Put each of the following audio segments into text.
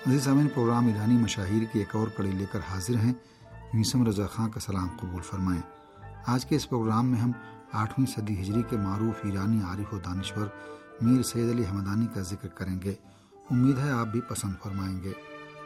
عزیز سامعین، پروگرام ایرانی مشاہیر کی ایک اور کڑی لے کر حاضر ہیں۔ میثم رضا خان کا سلام قبول فرمائیں۔ آج کے اس پروگرام میں ہم 8ویں صدی ہجری کے معروف ایرانی عارف و دانشور میر سید علی ہمدانی کا ذکر کریں گے۔ امید ہے آپ بھی پسند فرمائیں گے۔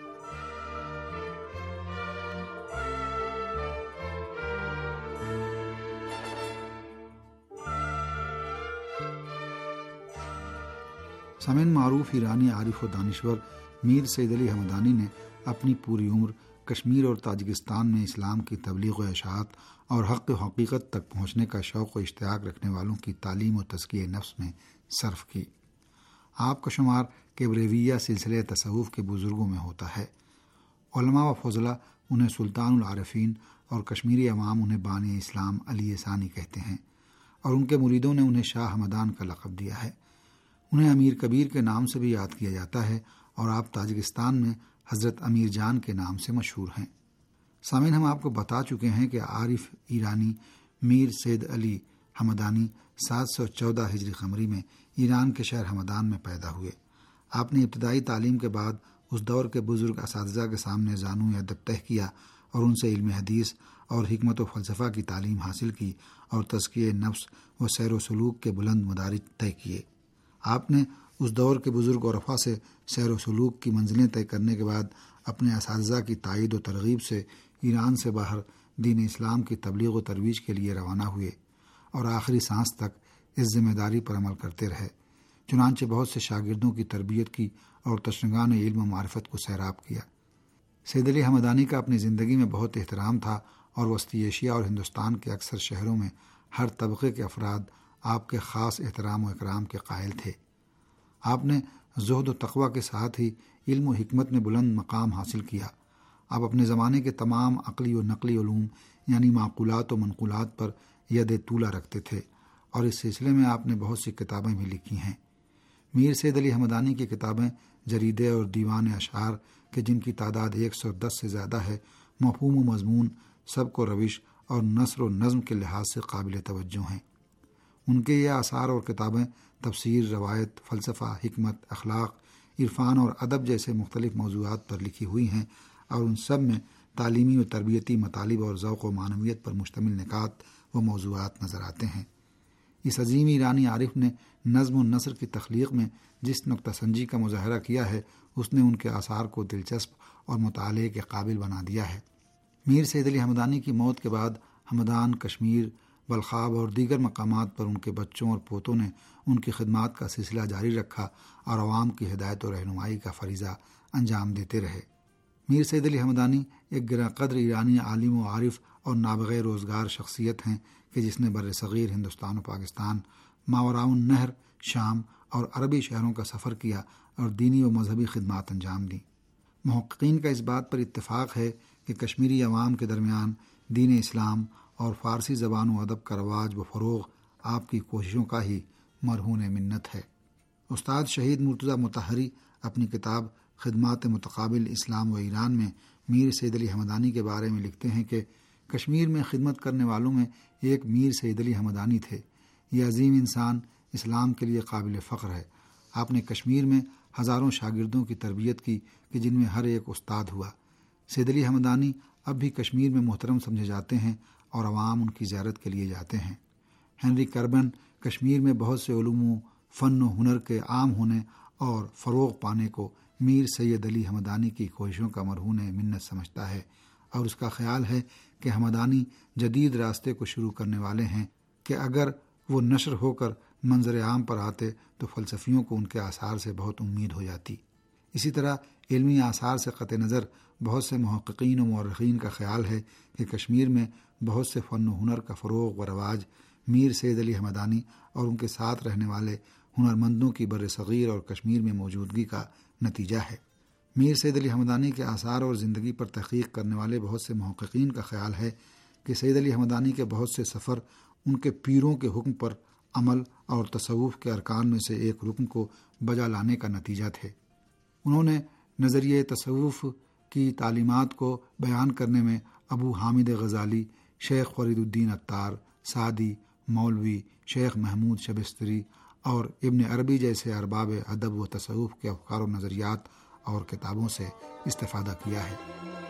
سامعین، معروف ایرانی عارف و دانشور میر سید علی ہمدانی نے اپنی پوری عمر کشمیر اور تاجکستان میں اسلام کی تبلیغ و اشاعت اور حق و حقیقت تک پہنچنے کا شوق و اشتیاق رکھنے والوں کی تعلیم و تزکیہ نفس میں صرف کی۔ آپ کا شمار کیبریویہ سلسلے تصوف کے بزرگوں میں ہوتا ہے۔ علماء و فضلاء انہیں سلطان العارفین اور کشمیری عوام انہیں بانی اسلام علی ثانی کہتے ہیں، اور ان کے مریدوں نے انہیں شاہ ہمدان کا لقب دیا ہے۔ انہیں امیر کبیر کے نام سے بھی یاد کیا جاتا ہے، اور آپ تاجکستان میں حضرت امیر جان کے نام سے مشہور ہیں۔ سامعین، ہم آپ کو بتا چکے ہیں کہ عارف ایرانی میر سید علی ہمدانی 714 ہجری قمری میں ایران کے شہر ہمدان میں پیدا ہوئے۔ آپ نے ابتدائی تعلیم کے بعد اس دور کے بزرگ اساتذہ کے سامنے زانو ادب طے کیا اور ان سے علم حدیث اور حکمت و فلسفہ کی تعلیم حاصل کی اور تزکیہ نفس و سیر و سلوک کے بلند مدارج طے کیے۔ آپ نے اس دور کے بزرگ عرفا سے سیر و سلوک کی منزلیں طے کرنے کے بعد اپنے اساتذہ کی تائید و ترغیب سے ایران سے باہر دین اسلام کی تبلیغ و ترویج کے لیے روانہ ہوئے اور آخری سانس تک اس ذمہ داری پر عمل کرتے رہے۔ چنانچہ بہت سے شاگردوں کی تربیت کی اور تشنگان علم و معرفت کو سیراب کیا۔ سید علی ہمدانی کا اپنی زندگی میں بہت احترام تھا، اور وسطی ایشیا اور ہندوستان کے اکثر شہروں میں ہر طبقے کے افراد آپ کے خاص احترام و اکرام کے قائل تھے۔ آپ نے زہد و تقوی کے ساتھ ہی علم و حکمت میں بلند مقام حاصل کیا۔ آپ اپنے زمانے کے تمام عقلی و نقلی علوم یعنی معقولات و منقولات پر ید طولہ رکھتے تھے، اور اس سلسلے میں آپ نے بہت سی کتابیں بھی لکھی ہیں۔ میر سید علی ہمدانی کی کتابیں جریدے اور دیوان اشعار کہ جن کی تعداد 110 سے زیادہ ہے، مفہوم و مضمون، سبک و روش اور نثر و نظم کے لحاظ سے قابل توجہ ہیں۔ ان کے یہ آثار اور کتابیں تفسیر، روایت، فلسفہ، حکمت، اخلاق، عرفان اور ادب جیسے مختلف موضوعات پر لکھی ہوئی ہیں، اور ان سب میں تعلیمی و تربیتی مطالب اور ذوق و معنویت پر مشتمل نکات و موضوعات نظر آتے ہیں۔ اس عظیم ایرانی عارف نے نظم و نثر کی تخلیق میں جس نکتہ سنجی کا مظاہرہ کیا ہے، اس نے ان کے آثار کو دلچسپ اور مطالعے کے قابل بنا دیا ہے۔ میر سید علی ہمدانی کی موت کے بعد ہمدان، کشمیر، بلخاب اور دیگر مقامات پر ان کے بچوں اور پوتوں نے ان کی خدمات کا سلسلہ جاری رکھا اور عوام کی ہدایت و رہنمائی کا فریضہ انجام دیتے رہے۔ میر سید علی ہمدانی ایک گراں قدر ایرانی عالم و عارف اور نابغہ روزگار شخصیت ہیں کہ جس نے بر صغیر ہندوستان و پاکستان، ماوراء النہر، شام اور عربی شہروں کا سفر کیا اور دینی و مذہبی خدمات انجام دیں۔ محققین کا اس بات پر اتفاق ہے کہ کشمیری عوام کے درمیان دین اسلام اور فارسی زبان و ادب کا رواج و فروغ آپ کی کوششوں کا ہی مرہون منت ہے۔ استاد شہید مرتضیٰ مطہری اپنی کتاب خدمات متقابل اسلام و ایران میں میر سید علی ہمدانی کے بارے میں لکھتے ہیں کہ کشمیر میں خدمت کرنے والوں میں ایک میر سید علی ہمدانی تھے۔ یہ عظیم انسان اسلام کے لیے قابل فخر ہے۔ آپ نے کشمیر میں ہزاروں شاگردوں کی تربیت کی کہ جن میں ہر ایک استاد ہوا۔ سید علی ہمدانی اب بھی کشمیر میں محترم سمجھے جاتے ہیں اور عوام ان کی زیارت کے لیے جاتے ہیں۔ ہنری کربن کشمیر میں بہت سے علوم و فن و ہنر کے عام ہونے اور فروغ پانے کو میر سید علی ہمدانی کی کوششوں کا مرہون منت سمجھتا ہے، اور اس کا خیال ہے کہ ہمدانی جدید راستے کو شروع کرنے والے ہیں کہ اگر وہ نشر ہو کر منظر عام پر آتے تو فلسفیوں کو ان کے آثار سے بہت امید ہو جاتی۔ اسی طرح علمی آثار سے قطع نظر بہت سے محققین و مورخین کا خیال ہے کہ کشمیر میں بہت سے فن و ہنر کا فروغ و رواج میر سید علی ہمدانی اور ان کے ساتھ رہنے والے ہنرمندوں کی بر صغیر اور کشمیر میں موجودگی کا نتیجہ ہے۔ میر سید علی ہمدانی کے آثار اور زندگی پر تحقیق کرنے والے بہت سے محققین کا خیال ہے کہ سید علی ہمدانی کے بہت سے سفر ان کے پیروں کے حکم پر عمل اور تصوف کے ارکان میں سے ایک رکن کو بجا لانے کا نتیجہ تھے۔ انہوں نے نظریہ تصوف کی تعلیمات کو بیان کرنے میں ابو حامد غزالی، شیخ فرید الدین عطار، سعدی، مولوی، شیخ محمود شبستری اور ابن عربی جیسے ارباب ادب و تصوف کے افکار و نظریات اور کتابوں سے استفادہ کیا ہے۔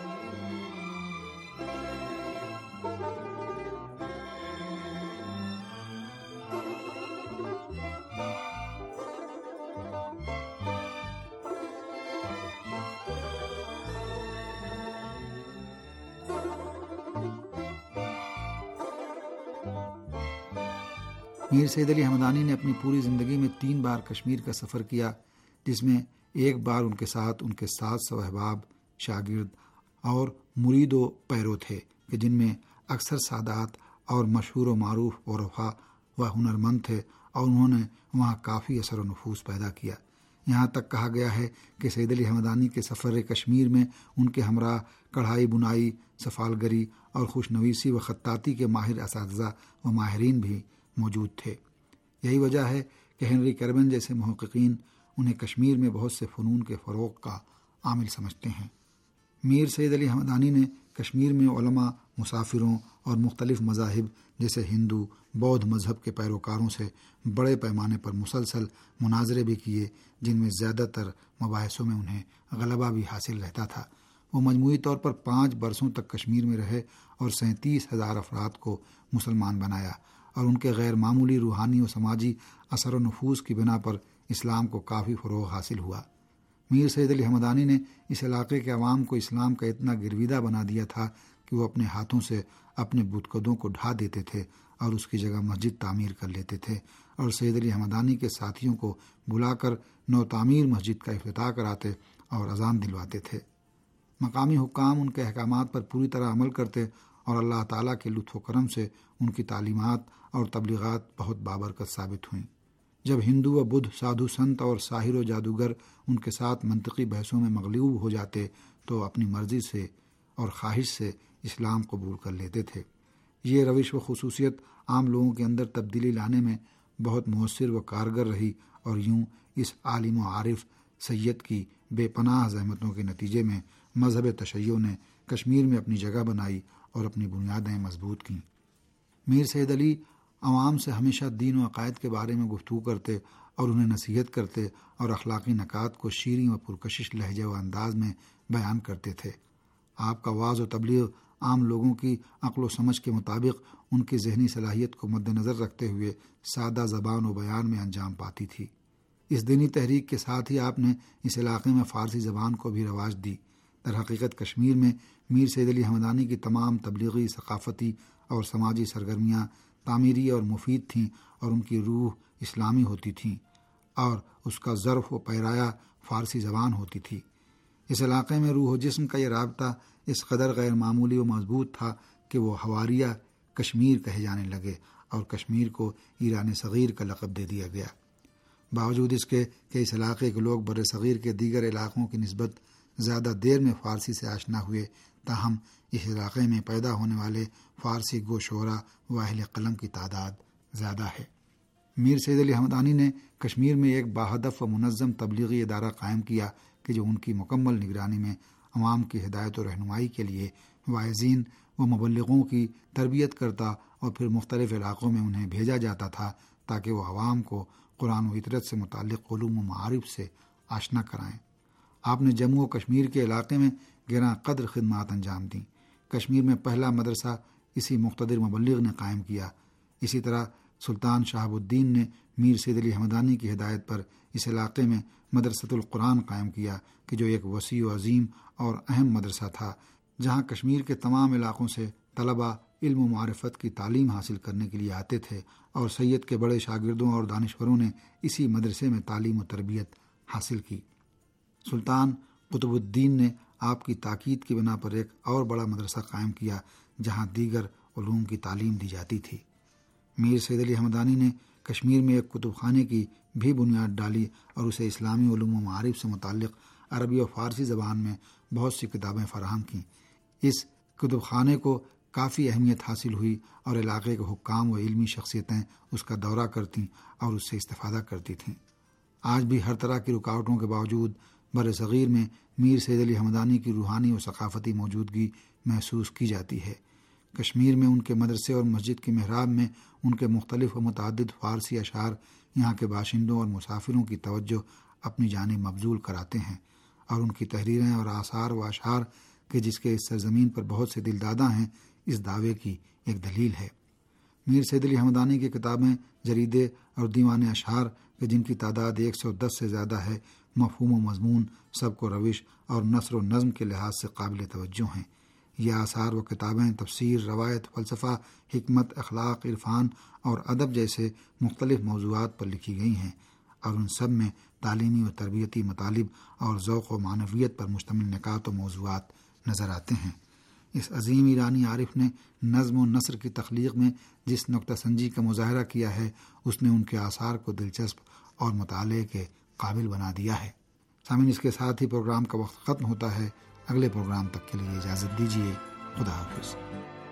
میر سید علی ہمدانی نے اپنی پوری زندگی میں 3 بار کشمیر کا سفر کیا، جس میں ایک بار ان کے ساتھ ان کے 700 احباب، شاگرد اور مرید و پیرو تھے کہ جن میں اکثر سادات اور مشہور و معروف عرفا و ہنرمند تھے، اور انہوں نے وہاں کافی اثر و نفوذ پیدا کیا۔ یہاں تک کہا گیا ہے کہ سید علی ہمدانی کے سفر کشمیر میں ان کے ہمراہ کڑھائی بنائی، سفالگری اور خوشنویسی و خطاطی کے ماہر اساتذہ و ماہرین بھی موجود تھے۔ یہی وجہ ہے کہ ہنری کربن جیسے محققین انہیں کشمیر میں بہت سے فنون کے فروغ کا عامل سمجھتے ہیں۔ میر سید علی ہمدانی نے کشمیر میں علماء، مسافروں اور مختلف مذاہب جیسے ہندو، بودھ مذہب کے پیروکاروں سے بڑے پیمانے پر مسلسل مناظرے بھی کیے، جن میں زیادہ تر مباحثوں میں انہیں غلبہ بھی حاصل رہتا تھا۔ وہ مجموعی طور پر 5 برسوں تک کشمیر میں رہے اور 37,000 افراد کو مسلمان بنایا، اور ان کے غیر معمولی روحانی و سماجی اثر و نفوذ کی بنا پر اسلام کو کافی فروغ حاصل ہوا۔ میر سید علی ہمدانی نے اس علاقے کے عوام کو اسلام کا اتنا گرویدہ بنا دیا تھا کہ وہ اپنے ہاتھوں سے اپنے بتکدوں کو ڈھا دیتے تھے اور اس کی جگہ مسجد تعمیر کر لیتے تھے، اور سید علی ہمدانی کے ساتھیوں کو بلا کر نو تعمیر مسجد کا افتتاح کراتے اور اذان دلواتے تھے۔ مقامی حکام ان کے احکامات پر پوری طرح عمل کرتے، اور اللہ تعالیٰ کے لطف و کرم سے ان کی تعلیمات اور تبلیغات بہت بابرکت ثابت ہوئیں۔ جب ہندو و بدھ سادھو سنت اور ساحر و جادوگر ان کے ساتھ منطقی بحثوں میں مغلوب ہو جاتے تو اپنی مرضی سے اور خواہش سے اسلام قبول کر لیتے تھے۔ یہ روش و خصوصیت عام لوگوں کے اندر تبدیلی لانے میں بہت مؤثر و کارگر رہی، اور یوں اس عالم و عارف سید کی بے پناہ زحمتوں کے نتیجے میں مذہب تشیع نے کشمیر میں اپنی جگہ بنائی اور اپنی بنیادیں مضبوط کیں۔ میر سید علی عوام سے ہمیشہ دین و عقائد کے بارے میں گفتگو کرتے اور انہیں نصیحت کرتے، اور اخلاقی نکات کو شیریں و پرکشش لہجے و انداز میں بیان کرتے تھے۔ آپ کا وعظ و تبلیغ عام لوگوں کی عقل و سمجھ کے مطابق ان کی ذہنی صلاحیت کو مد نظر رکھتے ہوئے سادہ زبان و بیان میں انجام پاتی تھی۔ اس دینی تحریک کے ساتھ ہی آپ نے اس علاقے میں فارسی زبان کو بھی رواج دی۔ در حقیقت کشمیر میں میر سید علی ہمدانی کی تمام تبلیغی، ثقافتی اور سماجی سرگرمیاں تعمیری اور مفید تھیں، اور ان کی روح اسلامی ہوتی تھیں، اور اس کا ظرف و پیرایہ فارسی زبان ہوتی تھی۔ اس علاقے میں روح و جسم کا یہ رابطہ اس قدر غیر معمولی و مضبوط تھا کہ وہ حواریہ کشمیر کہے جانے لگے، اور کشمیر کو ایران صغیر کا لقب دے دیا گیا۔ باوجود اس کے کہ اس علاقے کے لوگ بر صغیر کے دیگر علاقوں کی نسبت زیادہ دیر میں فارسی سے آشنا ہوئے، تاہم اس علاقے میں پیدا ہونے والے فارسی گو شعراء و اہل قلم کی تعداد زیادہ ہے۔ میر سید علی ہمدانی نے کشمیر میں ایک باہدف و منظم تبلیغی ادارہ قائم کیا کہ جو ان کی مکمل نگرانی میں عوام کی ہدایت و رہنمائی کے لیے واعظین و مبلغوں کی تربیت کرتا، اور پھر مختلف علاقوں میں انہیں بھیجا جاتا تھا تاکہ وہ عوام کو قرآن و فطرت سے متعلق علوم و معارف سے آشنا کرائیں۔ آپ نے جموں و کشمیر کے علاقے میں گراں قدر خدمات انجام دیں۔ کشمیر میں پہلا مدرسہ اسی مقتدر مبلغ نے قائم کیا۔ اسی طرح سلطان شہاب الدین نے میر سید علی ہمدانی کی ہدایت پر اس علاقے میں مدرسۃ القرآن قائم کیا کہ جو ایک وسیع و عظیم اور اہم مدرسہ تھا، جہاں کشمیر کے تمام علاقوں سے طلباء علم و معرفت کی تعلیم حاصل کرنے کے لیے آتے تھے، اور سید کے بڑے شاگردوں اور دانشوروں نے اسی مدرسے میں تعلیم و تربیت حاصل کی۔ سلطان قطب الدین نے آپ کی تاکید کی بنا پر ایک اور بڑا مدرسہ قائم کیا جہاں دیگر علوم کی تعلیم دی جاتی تھی۔ میر سید علی ہمدانی نے کشمیر میں ایک کتب خانے کی بھی بنیاد ڈالی اور اسے اسلامی علوم و معارف سے متعلق عربی و فارسی زبان میں بہت سی کتابیں فراہم کیں۔ اس کتب خانے کو کافی اہمیت حاصل ہوئی، اور علاقے کے حکام و علمی شخصیتیں اس کا دورہ کرتیں اور اس سے استفادہ کرتی تھیں۔ آج بھی ہر طرح کی رکاوٹوں کے باوجود بر صغیر میں میر سید علی ہمدانی کی روحانی و ثقافتی موجودگی محسوس کی جاتی ہے۔ کشمیر میں ان کے مدرسے اور مسجد کی محراب میں ان کے مختلف و متعدد فارسی اشعار یہاں کے باشندوں اور مسافروں کی توجہ اپنی جانب مبذول کراتے ہیں، اور ان کی تحریریں اور آثار و اشعار کہ جس کے اس سرزمین پر بہت سے دل دادا ہیں اس دعوے کی ایک دلیل ہے۔ میر سید علی ہمدانی کی کتابیں، جریدے اور دیوان اشعار کہ جن کی تعداد 110 سے زیادہ ہے، مفہوم و مضمون، سبک و روش اور نثر و نظم کے لحاظ سے قابل توجہ ہیں۔ یہ آثار و کتابیں تفسیر، روایت، فلسفہ، حکمت، اخلاق، عرفان اور ادب جیسے مختلف موضوعات پر لکھی گئی ہیں، اور ان سب میں تعلیمی و تربیتی مطالب اور ذوق و معنویت پر مشتمل نکات و موضوعات نظر آتے ہیں۔ اس عظیم ایرانی عارف نے نظم و نثر کی تخلیق میں جس نکتہ سنجی کا مظاہرہ کیا ہے، اس نے ان کے آثار کو دلچسپ اور مطالعے کے قابل بنا دیا ہے۔ سامعین، اس کے ساتھ ہی پروگرام کا وقت ختم ہوتا ہے۔ اگلے پروگرام تک کے لیے اجازت دیجیے۔ خدا حافظ۔